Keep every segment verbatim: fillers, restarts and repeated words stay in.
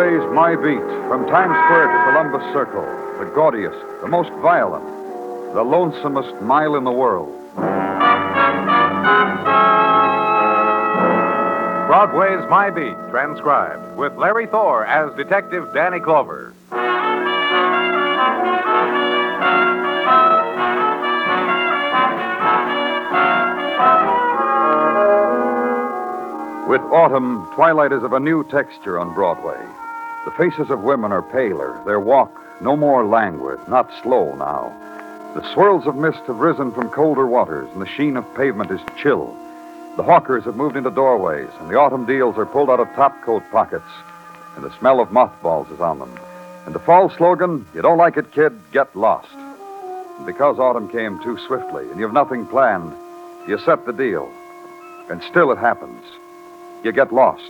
Broadway's My Beat, from Times Square to Columbus Circle, the gaudiest, the most violent, the lonesomest mile in the world. Broadway's My Beat, transcribed, with Larry Thor as Detective Danny Clover. With autumn, twilight is of a new texture on Broadway. The faces of women are paler, their walk no more languid, not slow now. The swirls of mist have risen from colder waters, and the sheen of pavement is chill. The hawkers have moved into doorways, and the autumn deals are pulled out of topcoat pockets, and the smell of mothballs is on them. And the fall slogan, "You don't like it, kid, get lost." And because autumn came too swiftly, and you've nothing planned, you set the deal. And still it happens. You get lost.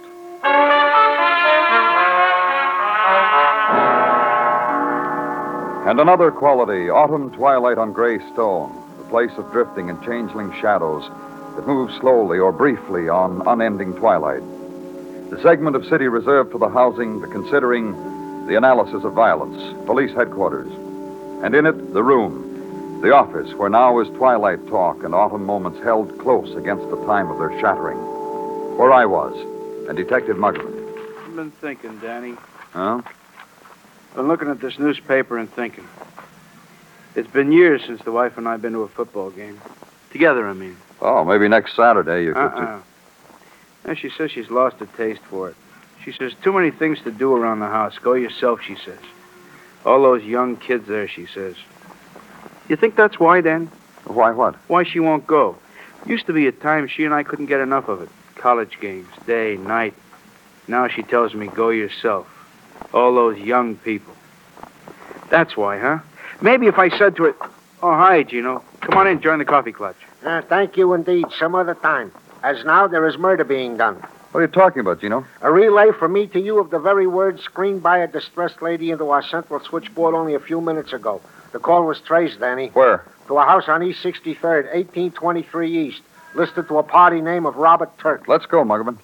And another quality, autumn twilight on gray stone, the place of drifting and changeling shadows that move slowly or briefly on unending twilight. The segment of city reserved for the housing, the considering, the analysis of violence, police headquarters. And in it, the room, the office, where now is twilight talk and autumn moments held close against the time of their shattering. Where I was, and Detective Muggavan. I've been thinking, Danny. Huh? Been looking at this newspaper and thinking. It's been years since the wife and I have been to a football game. Together, I mean. Oh, maybe next Saturday you could... Uh-uh. And she says she's lost a taste for it. She says, too many things to do around the house. Go yourself, she says. All those young kids there, she says. You think that's why, Danny? Why what? Why she won't go. Used to be a time she and I couldn't get enough of it. College games, day, night. Now she tells me, go yourself. All those young people. That's why, huh? Maybe if I said to her, oh, hi, Gino. Come on in, join the coffee clutch. Uh, thank you indeed. Some other time. As now, there is murder being done. What are you talking about, Gino? A relay from me to you of the very words screamed by a distressed lady into our central switchboard only a few minutes ago. The call was traced, Danny. Where? To a house on East sixty-third, eighteen twenty-three East. Listed to a party name of Robert Turk. Let's go, Muggavan.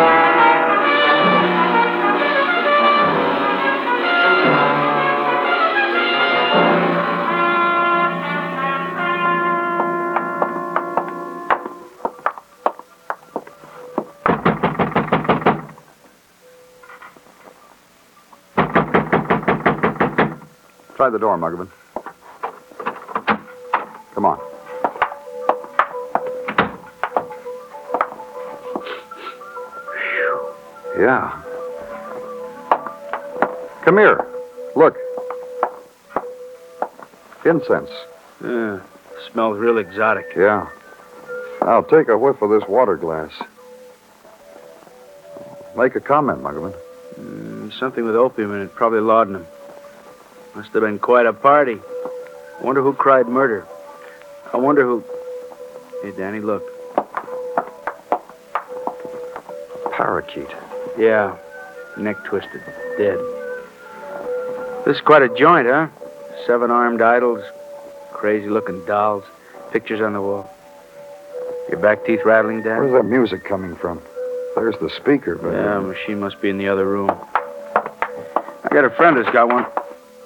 Try the door, Muggavan. Come on. Yeah. Come here. Look. Incense. Yeah, smells real exotic. Yeah. Now take a whiff of this water glass. Make a comment, Muggavan. Mm, something with opium in it, probably laudanum. Must have been quite a party. I wonder who cried murder. I wonder who... Hey, Danny, look. Parakeet. Yeah, neck twisted, dead. This is quite a joint, huh? Seven-armed idols, crazy-looking dolls, pictures on the wall. Your back teeth rattling, Dad? Where's that music coming from? There's the speaker, but... Yeah, machine must be in the other room. I got a friend who's got one.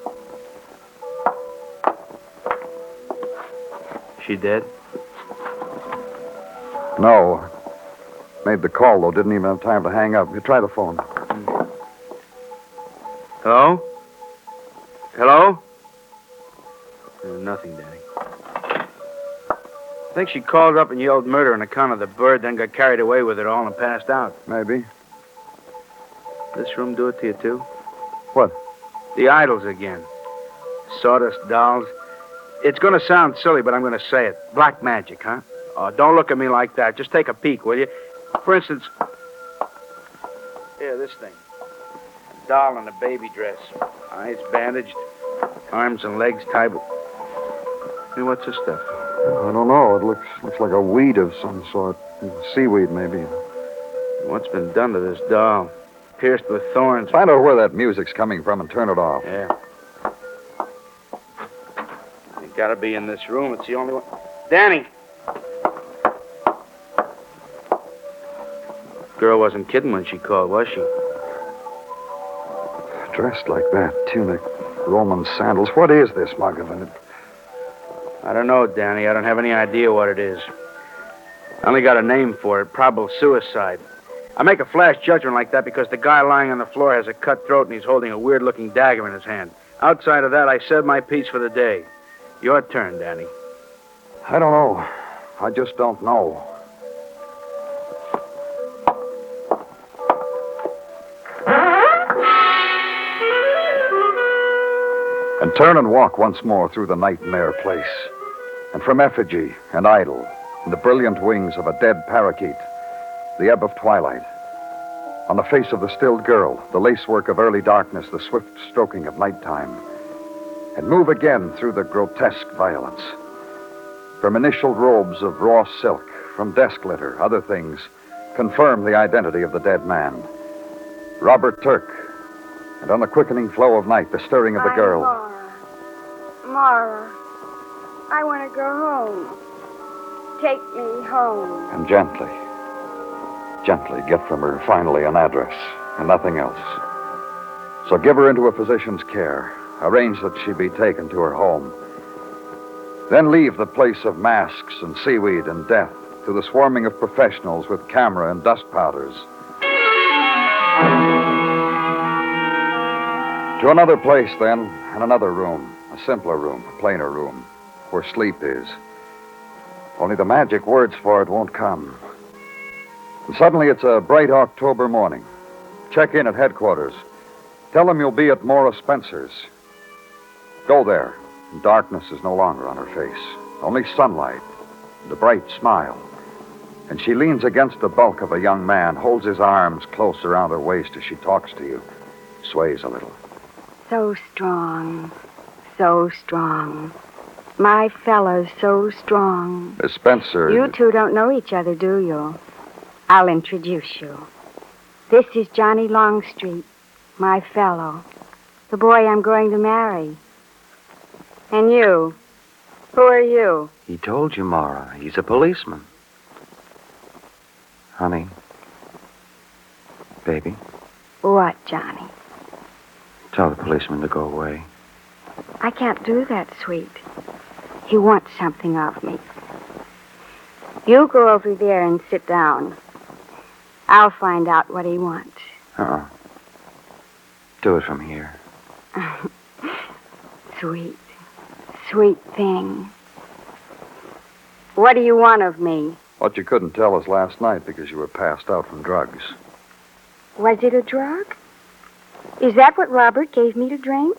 She dead? No. Made the call, though. Didn't even have time to hang up. You try the phone. Hello? Hello? Uh, nothing, Danny. I think she called up and yelled murder on account of the bird, then got carried away with it all and passed out. Maybe. This room do it to you, too? What? The idols again. Sawdust dolls. It's going to sound silly, but I'm going to say it. Black magic, huh? Oh, don't look at me like that. Just take a peek, will you? For instance... Here, this thing. A doll in a baby dress. Eyes bandaged. Arms and legs tied with... Hey, what's this stuff? I don't know. It looks looks like a weed of some sort. Seaweed, maybe. What's been done to this doll? Pierced with thorns. Find out where that music's coming from and turn it off. Yeah. It gotta be in this room. It's the only one. Danny! Girl wasn't kidding when she called, was she? Dressed like that, tunic, Roman sandals. What is this, Muggavan? I don't know, Danny. I don't have any idea what it is. I only got a name for it, probable suicide. I make a flash judgment like that because the guy lying on the floor has a cut throat and he's holding a weird-looking dagger in his hand. Outside of that, I said my piece for the day. Your turn, Danny. I don't know. I just don't know. And turn and walk once more through the nightmare place. And from effigy and idol, and the brilliant wings of a dead parakeet, the ebb of twilight. On the face of the stilled girl, the lacework of early darkness, the swift stroking of nighttime. And move again through the grotesque violence. From initial robes of raw silk, from desk litter, other things, confirm the identity of the dead man. Robert Turk. And on the quickening flow of night, the stirring of the girl. Mara. Mara. I want to go home. Take me home. And gently, gently get from her finally an address and nothing else. So give her into a physician's care. Arrange that she be taken to her home. Then leave the place of masks and seaweed and death to the swarming of professionals with camera and dust powders. To another place, then, and another room, a simpler room, a plainer room, where sleep is. Only the magic words for it won't come. And suddenly it's a bright October morning. Check in at headquarters. Tell them you'll be at Mora Spencer's. Go there. Darkness is no longer on her face. Only sunlight and a bright smile. And she leans against the bulk of a young man, holds his arms close around her waist as she talks to you, sways a little. So strong. So strong. My fellow's so strong. Miss Spencer. You two don't know each other, do you? I'll introduce you. This is Johnny Longstreet, my fellow, the boy I'm going to marry. And you, who are you? He told you, Mara. He's a policeman. Honey. Baby. What, Johnny? Tell the policeman to go away. I can't do that, sweet. He wants something of me. You go over there and sit down. I'll find out what he wants. Uh-uh. Do it from here. Sweet, sweet thing. What do you want of me? What you couldn't tell us last night because you were passed out from drugs. Was it a drug? Is that what Robert gave me to drink?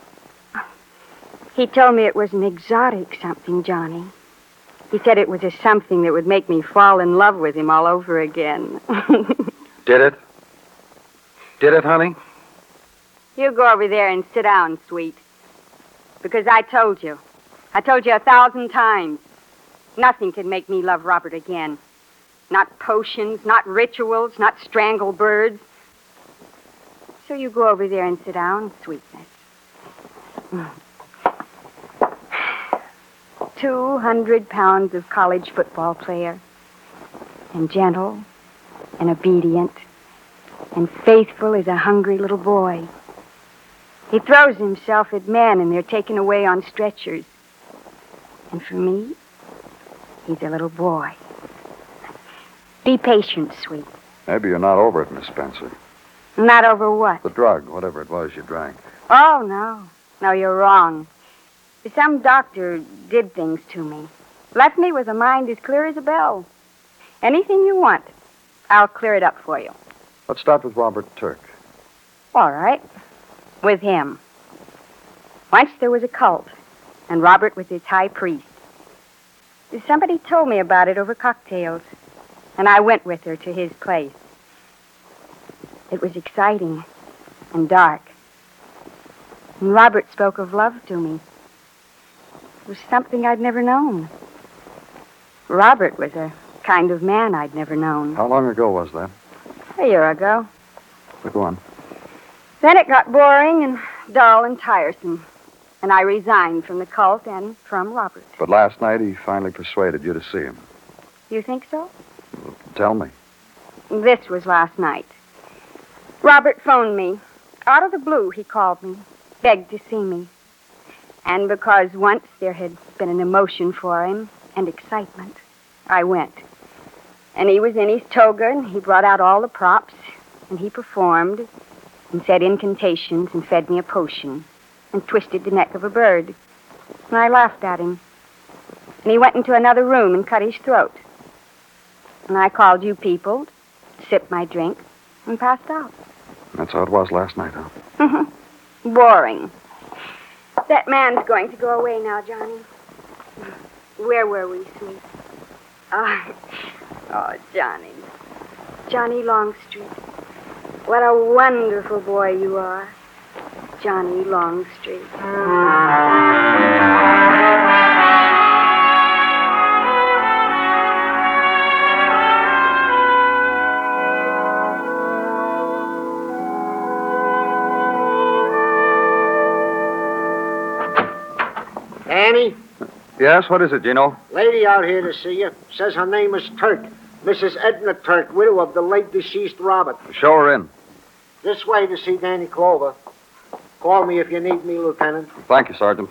He told me it was an exotic something, Johnny. He said it was a something that would make me fall in love with him all over again. Did it? Did it, honey? You go over there and sit down, sweet. Because I told you. I told you a thousand times. Nothing can make me love Robert again. Not potions, not rituals, not strangled birds. So you go over there and sit down, sweetness. Two hundred pounds of college football player. And gentle and obedient and faithful as a hungry little boy. He throws himself at men and they're taken away on stretchers. And for me, he's a little boy. Be patient, sweet. Maybe you're not over it, Miss Spencer. Not over what? The drug, whatever it was you drank. Oh, no. No, you're wrong. Some doctor did things to me. Left me with a mind as clear as a bell. Anything you want, I'll clear it up for you. Let's start with Robert Turk. All right. With him. Once there was a cult, and Robert was its high priest. Somebody told me about it over cocktails, and I went with her to his place. It was exciting and dark. And Robert spoke of love to me. It was something I'd never known. Robert was a kind of man I'd never known. How long ago was that? A year ago. Well, go on. Then it got boring and dull and tiresome. And I resigned from the cult and from Robert. But last night he finally persuaded you to see him. You think so? Tell me. This was last night. Robert phoned me. Out of the blue, he called me, begged to see me. And because once there had been an emotion for him and excitement, I went. And he was in his toga, and he brought out all the props, and he performed, and said incantations, and fed me a potion, and twisted the neck of a bird. And I laughed at him. And he went into another room and cut his throat. And I called you people, sipped my drink, and passed out. That's how it was last night, huh? Mm-hmm. Boring. That man's going to go away now, Johnny. Where were we, sweet? Oh, oh, Johnny. Johnny Longstreet. What a wonderful boy you are. Johnny Longstreet. Danny, Yes, what is it, Gino? lady out here to see you. Says her name is Turk. Missus Edna Turk, widow of the late deceased Robert. Show her in. This way to see Danny Clover. Call me if you need me, Lieutenant. Thank you, Sergeant.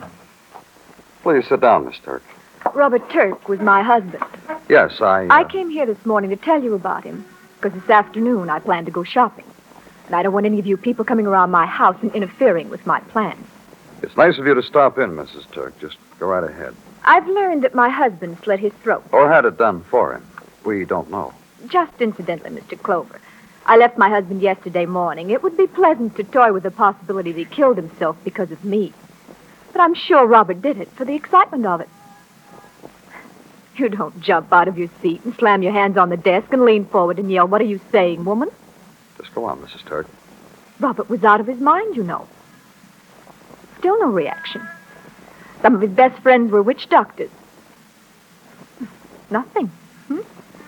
Please sit down, Miss Turk. Robert Turk was my husband. Yes, I... Uh... I came here this morning to tell you about him, because this afternoon I plan to go shopping. And I don't want any of you people coming around my house and interfering with my plans. It's nice of you to stop in, Missus Turk. Just go right ahead. I've learned that my husband slit his throat. Or had it done for him. We don't know. Just incidentally, Mister Clover. I left my husband yesterday morning. It would be pleasant to toy with the possibility that he killed himself because of me. But I'm sure Robert did it for the excitement of it. You don't jump out of your seat and slam your hands on the desk and lean forward and yell, "What are you saying, woman?" Just go on, Missus Turk. Robert was out of his mind, you know. Still no reaction. Some of his best friends were witch doctors. Nothing. Hmm?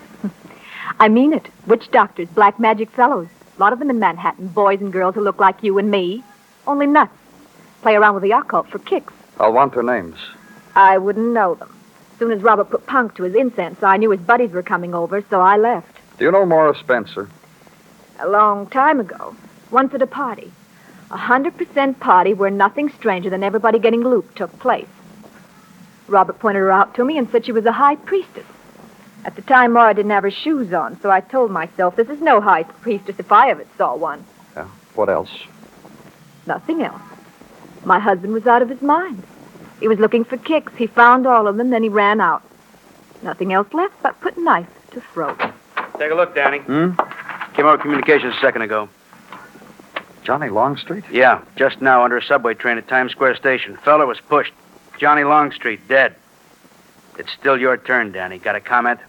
I mean it. Witch doctors, black magic fellows. A lot of them in Manhattan. Boys and girls who look like you and me. Only nuts. Play around with the occult for kicks. I'll want their names. I wouldn't know them. As soon as Robert put punk to his incense, I knew his buddies were coming over, so I left. Do you know Morris Spencer? A long time ago. Once at a party. A hundred percent party where nothing stranger than everybody getting looped took place. Robert pointed her out to me and said she was a high priestess. At the time, Maura didn't have her shoes on, so I told myself, this is no high priestess if I ever saw one. Yeah. What else? Nothing else. My husband was out of his mind. He was looking for kicks. He found all of them, then he ran out. Nothing else left but put knife to throat. Take a look, Danny. Hmm? Came over communications a second ago. Johnny Longstreet? Yeah, just now under a subway train at Times Square Station. Fella was pushed. Johnny Longstreet, dead. It's still your turn, Danny. Got a comment?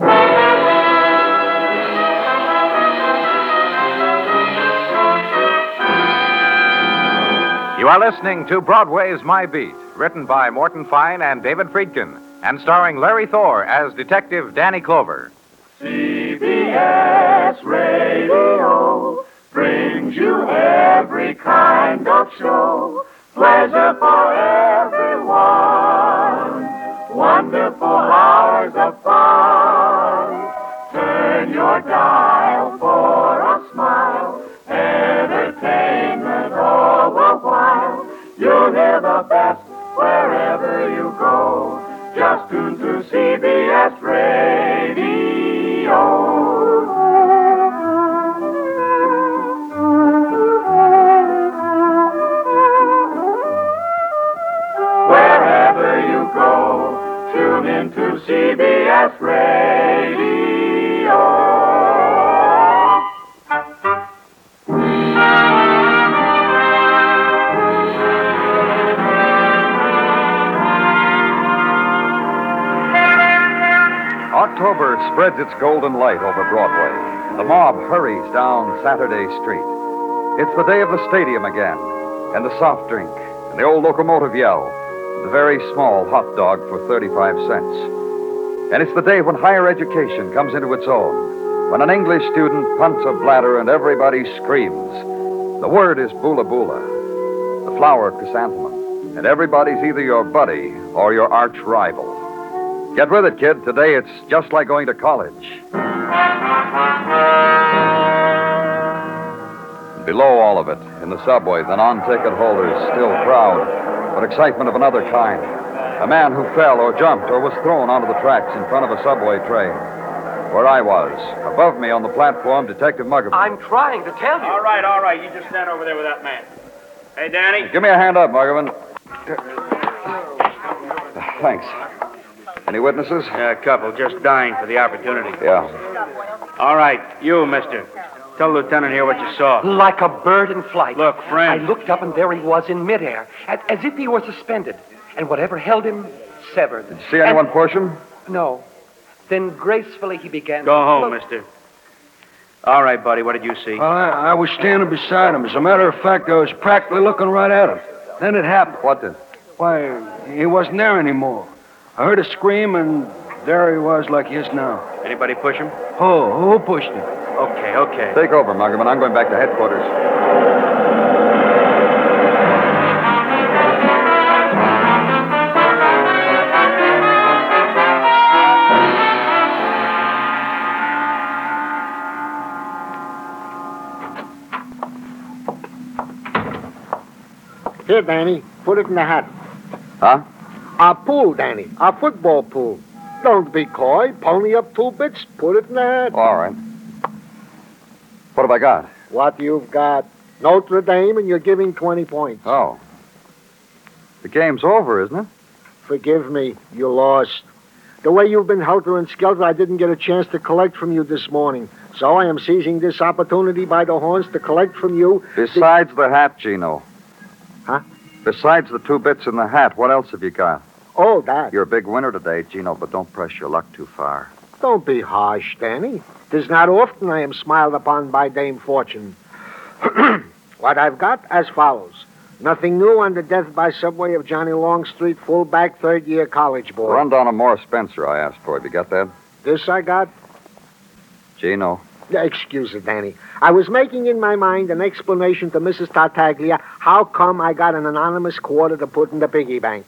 You are listening to Broadway's My Beat, written by Morton Fine and David Friedkin, and starring Larry Thor as Detective Danny Clover. C B S Radio brings you every kind of show. Pleasure for everyone. Wonderful hours of fun. Turn your dial for a smile. Entertainment all the while. You'll hear the best wherever you go. Just tune to C B S Radio. Wherever you go, tune into C B S Radio. October spreads its golden light over Broadway. The mob hurries down Saturday Street. It's the day of the stadium again, and the soft drink, and the old locomotive yell, and the very small hot dog for thirty-five cents. And it's the day when higher education comes into its own, when an English student punts a bladder and everybody screams. The word is bula bula, the flower chrysanthemum, and everybody's either your buddy or your arch rival. Get with it, kid. Today it's just like going to college. Below all of it, in the subway, the non-ticket holders still crowd, but excitement of another kind. A man who fell or jumped or was thrown onto the tracks in front of a subway train. Where I was, above me on the platform, Detective Muggavan. I'm trying to tell you. All right, all right. You just stand over there with that man. Hey, Danny. Give me a hand up, Muggavan. Thanks. Any witnesses? Yeah, a couple, just dying for the opportunity. Yeah. All right, you, mister. Tell the lieutenant here what you saw. Like a bird in flight. Look, friend. I looked up and there he was in midair, as, as if he were suspended. And whatever held him, severed. Did you see anyone and... push him? No. Then gracefully he began Go to... home, look... mister. All right, buddy, what did you see? Well, I, I was standing beside him. As a matter of fact, I was practically looking right at him. Then it happened. What did? Why, he wasn't there anymore. I heard a scream, and there he was like he is now. Anybody push him? Oh, who pushed him? Okay, okay. Take over, Muggavan. I'm going back to headquarters. Here, Danny. Put it in the hat. Huh? Our pool, Danny. Our football pool. Don't be coy. Pony up two bits. Put it in the hat. All right. What have I got? What you've got. Notre Dame, and you're giving twenty points. Oh. The game's over, isn't it? Forgive me. You lost. The way you've been helter-and-skelter, I didn't get a chance to collect from you this morning. So I am seizing this opportunity by the horns to collect from you... Besides the hat, Gino. Huh? Besides the two bits in the hat, what else have you got? Oh, that. You're a big winner today, Gino, but don't press your luck too far. Don't be harsh, Danny. 'Tis not often I am smiled upon by Dame Fortune. What I've got as follows. Nothing new on the death by subway of Johnny Longstreet, fullback, third-year college boy. Run down a Morris Spencer I asked for. Have you got that? This I got? Gino. Excuse it, Danny. I was making in my mind an explanation to Missus Tartaglia how come I got an anonymous quarter to put in the piggy bank.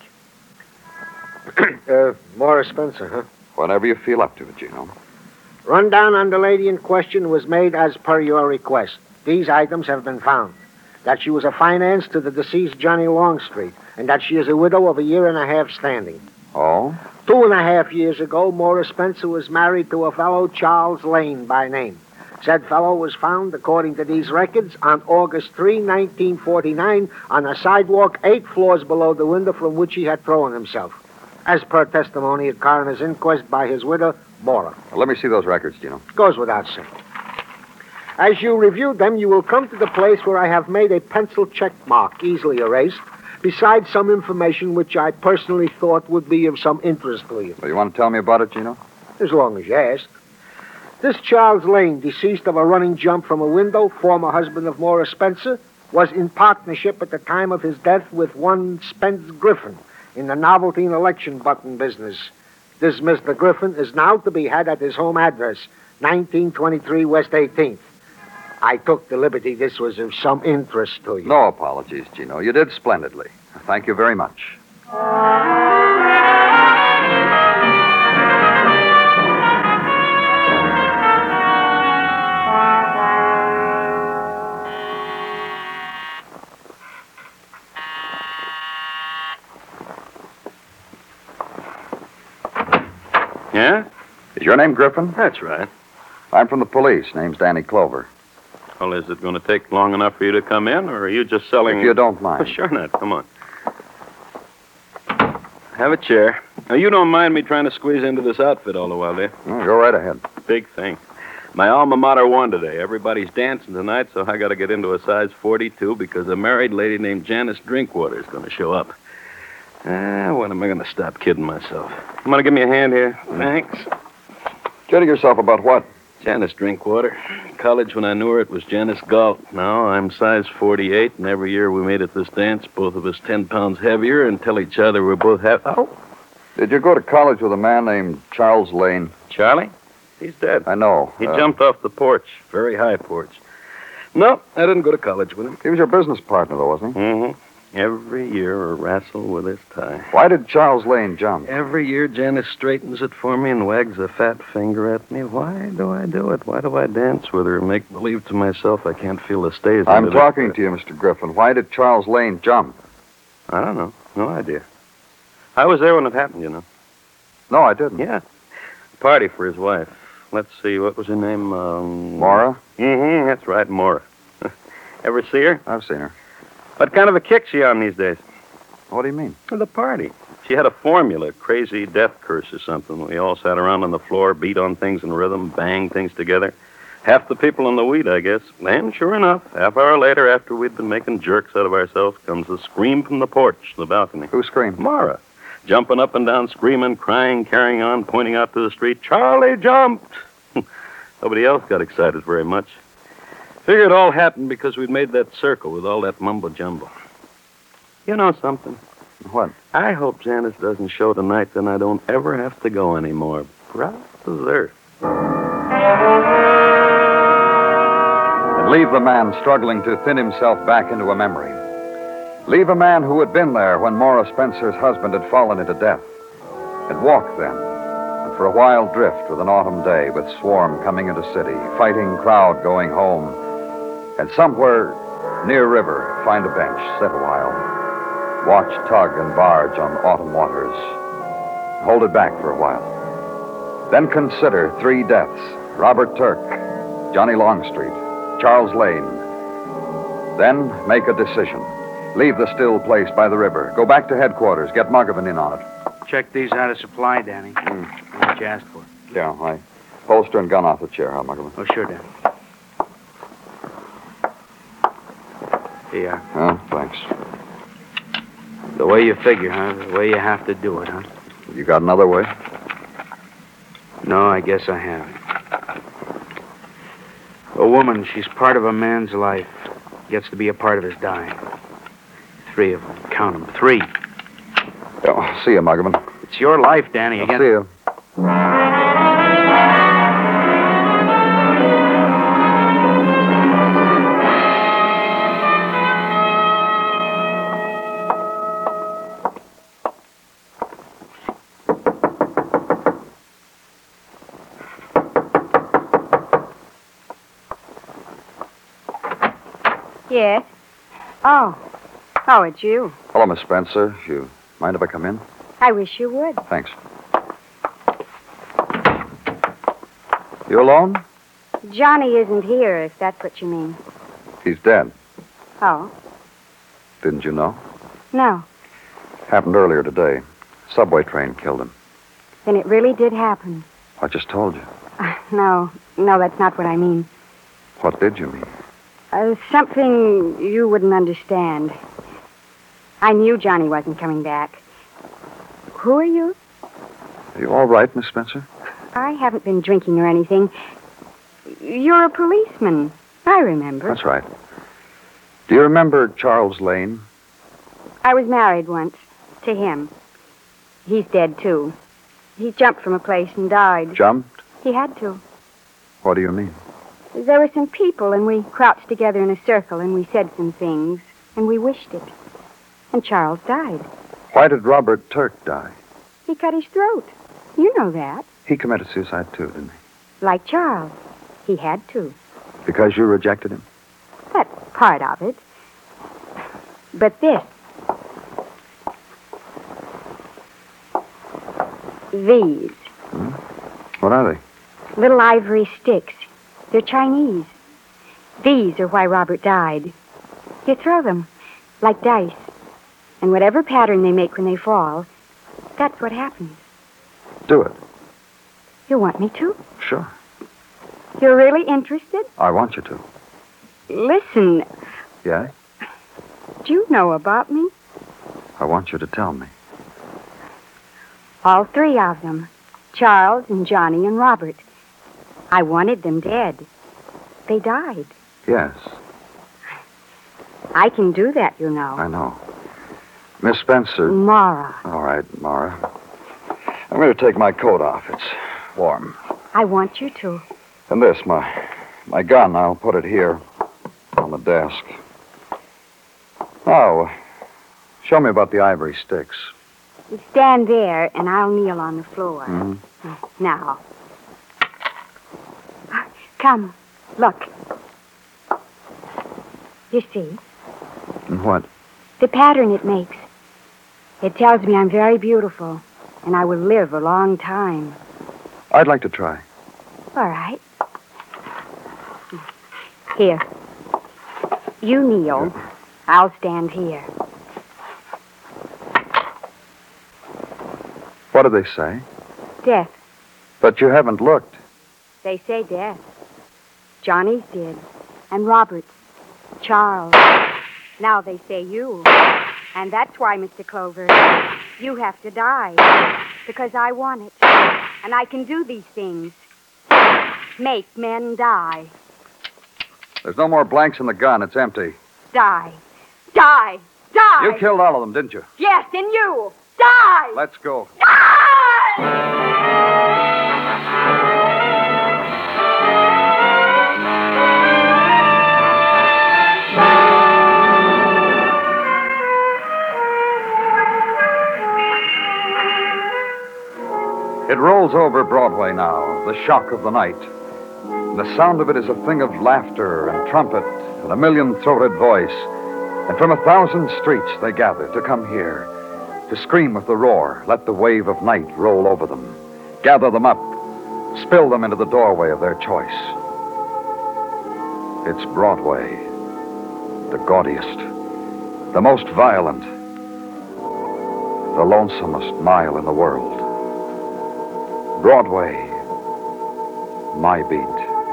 uh, Morris Spencer, huh? Whenever you feel up to it, Gino. Rundown on the lady in question was made as per your request. These items have been found. That she was a finance to the deceased Johnny Longstreet, and that she is a widow of a year and a half standing. Oh? Two and a half years ago, Morris Spencer was married to a fellow Charles Lane by name. Said fellow was found, according to these records, on August third, nineteen forty-nine, on a sidewalk eight floors below the window from which he had thrown himself. As per testimony at coroner's inquest by his widow, Bora. Well, let me see those records, Gino. Goes without saying. As you review them, you will come to the place where I have made a pencil check mark, easily erased, besides some information which I personally thought would be of some interest to you. Well, you want to tell me about it, Gino? As long as you ask. This Charles Lane, deceased of a running jump from a window, former husband of Morris Spencer, was in partnership at the time of his death with one Spence Griffin in the novelty and election button business. This Mister Griffin is now to be had at his home address, nineteen twenty-three West eighteenth. I took the liberty this was of some interest to you. No apologies, Gino. You did splendidly. Thank you very much. Yeah? Is your name Griffin? That's right. I'm from the police. Name's Danny Clover. Well, is it going to take long enough for you to come in, or are you just selling... If you don't mind. Oh, sure not. Come on. Have a chair. Now, you don't mind me trying to squeeze into this outfit all the while, do you? Well, go right ahead. Big thing. My alma mater won today. Everybody's dancing tonight, so I got to get into a size forty-two because a married lady named Janice Drinkwater is going to show up. Ah, when am I going to stop kidding myself? You want to give me a hand here? Thanks. Kidding yourself about what? Janice Drinkwater. College, when I knew her, it was Janice Galt. Now I'm size forty-eight, and every year we made at this dance, both of us ten pounds heavier, and tell each other we're both half... Oh. Did you go to college with a man named Charles Lane? Charlie? He's dead. I know. He uh, jumped off the porch. Very high porch. No, I didn't go to college with him. He was your business partner, though, wasn't he? Mm-hmm. Every year a wrestle with his tie. Why did Charles Lane jump? Every year Janice straightens it for me and wags a fat finger at me. Why do I do it? Why do I dance with her and make believe to myself I can't feel the stays? I'm under talking the... to you, Mister Griffin. Why did Charles Lane jump? I don't know. No idea. I was there when it happened, you know. No, I didn't. Yeah. Party for his wife. Let's see, what was her name? Um... Maura? Mm-hmm, that's right, Maura. Ever see her? I've seen her. What kind of a kick she on these days? What do you mean? For the party. She had a formula, crazy death curse or something. We all sat around on the floor, beat on things in rhythm, banged things together. Half the people in the weed, I guess. And sure enough, half hour later, after we'd been making jerks out of ourselves, comes a scream from the porch, the balcony. Who screamed? Maura. Jumping up and down, screaming, crying, carrying on, pointing out to the street. Charlie jumped! Nobody else got excited very much. Figure it all happened because we'd made that circle with all that mumbo-jumbo. You know something? What? I hope Janice doesn't show tonight, then I don't ever have to go anymore. Proud as earth. And leave the man struggling to thin himself back into a memory. Leave a man who had been there when Maura Spencer's husband had fallen into death. Had walked then, and for a while drift with an autumn day, with swarm coming into city, fighting crowd going home, and somewhere near river find a bench, sit a while, watch tug and barge on autumn waters, hold it back for a while. Then consider three deaths, Robert Turk, Johnny Longstreet, Charles Lane. Then make a decision. Leave the still place by the river. Go back to headquarters. Get Muggavan in on it. Check these out of supply, Danny. Mm. What you asked for. Yeah, I holster and gun off the chair, huh, Muggavan? Oh, sure, Danny. Here you are. Oh, thanks. The way you figure, huh? The way you have to do it, huh? You got another way? No, I guess I haven't. A woman, she's part of a man's life. Gets to be a part of his dying. Three of them. Count them. Three. Oh, see you, Muggavan. It's your life, Danny. I'll Again. see you. Yes. Oh. Oh, it's you. Hello, Miss Spencer. You mind if I come in? I wish you would. Thanks. You alone? Johnny isn't here, if that's what you mean. He's dead. Oh? Didn't you know? No. Happened earlier today. Subway train killed him. Then it really did happen. I just told you. Uh, no. No, that's not what I mean. What did you mean? Uh, something you wouldn't understand. I knew Johnny wasn't coming back. Who are you? Are you all right, Miss Spencer? I haven't been drinking or anything. You're a policeman. I remember. That's right. Do you remember Charles Lane? I was married once. To him. He's dead, too. He jumped from a place and died. Jumped? He had to. What do you mean? There were some people, and we crouched together in a circle, and we said some things, and we wished it. And Charles died. Why did Robert Turk die? He cut his throat. You know that. He committed suicide, too, didn't he? Like Charles. He had to. Because you rejected him? That's part of it. But this. These. Hmm? What are they? Little ivory sticks. They're Chinese. These are why Robert died. You throw them, like dice. And whatever pattern they make when they fall, that's what happens. Do it. You want me to? Sure. You're really interested? I want you to. Listen, Yeah? do you know about me? I want you to tell me. All three of them. Charles and Johnny and Robert. I wanted them dead. They died. Yes, I can do that, you know. I know. Miss Spencer. Mara. All right, Mara. I'm going to take my coat off. It's warm. I want you to. And this, my my gun, I'll put it here on the desk. Now, Show me about the ivory sticks. You stand there, and I'll kneel on the floor. Mm-hmm. Now. Come, look. You see? And what? The pattern it makes. It tells me I'm very beautiful, and I will live a long time. I'd like to try. All right. Here. You kneel. I'll stand here. What do they say? Death. But you haven't looked. They say death. Johnny's dead. And Robert's. Charles. Now they say you. And that's why, Mister Clover, you have to die. Because I want it. And I can do these things. Make men die. There's no more blanks in the gun. It's empty. Die. Die. Die. You killed all of them, didn't you? Yes, and you. Die. Let's go. It rolls over Broadway now, the shock of the night. And the sound of it is a thing of laughter and trumpet and a million-throated voice. And from a thousand streets they gather to come here, to scream with the roar, let the wave of night roll over them, gather them up, spill them into the doorway of their choice. It's Broadway, the gaudiest, the most violent, the lonesomest mile in the world. Broadway, my beat.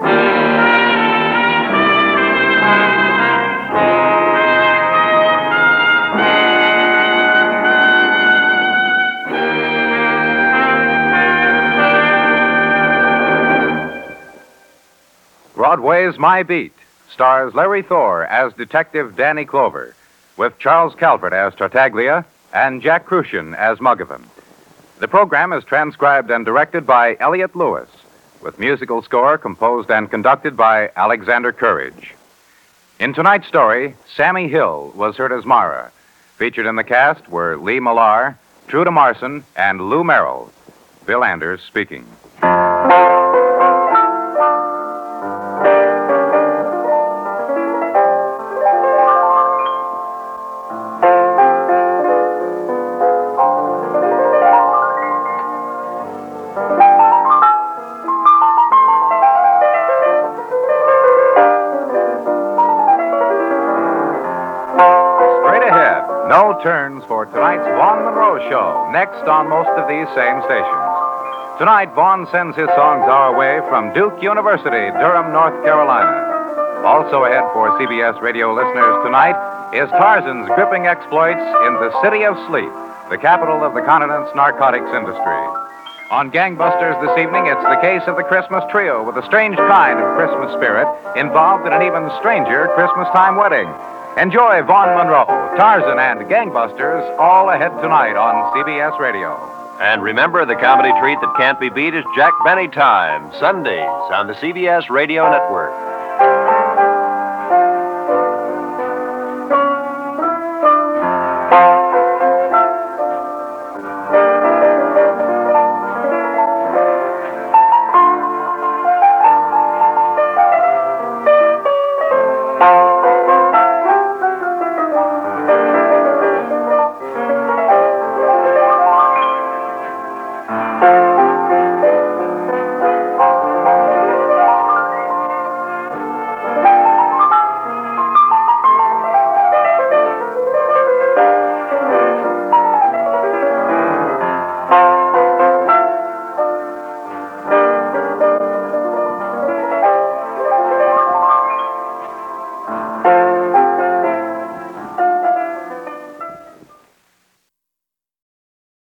Broadway's My Beat stars Larry Thor as Detective Danny Clover, with Charles Calvert as Tartaglia and Jack Crucian as Muggavan. The program is transcribed and directed by Elliott Lewis, with musical score composed and conducted by Alexander Courage. In tonight's story, Sammy Hill was heard as Mara. Featured in the cast were Lee Millar, Truda Marson, and Lou Merrill. Bill Anders speaking. Turns for tonight's Vaughn Monroe Show, next on most of these same stations. Tonight, Vaughn sends his songs our way from Duke University, Durham, North Carolina. Also ahead for C B S radio listeners tonight is Tarzan's gripping exploits in the City of Sleep, the capital of the continent's narcotics industry. On Gangbusters this evening, it's the case of the Christmas trio with a strange kind of Christmas spirit involved in an even stranger Christmas time wedding. Enjoy Vaughn Monroe, Tarzan, and Gangbusters all ahead tonight on C B S Radio. And remember, the comedy treat that can't be beat is Jack Benny Time, Sundays on the C B S Radio Network.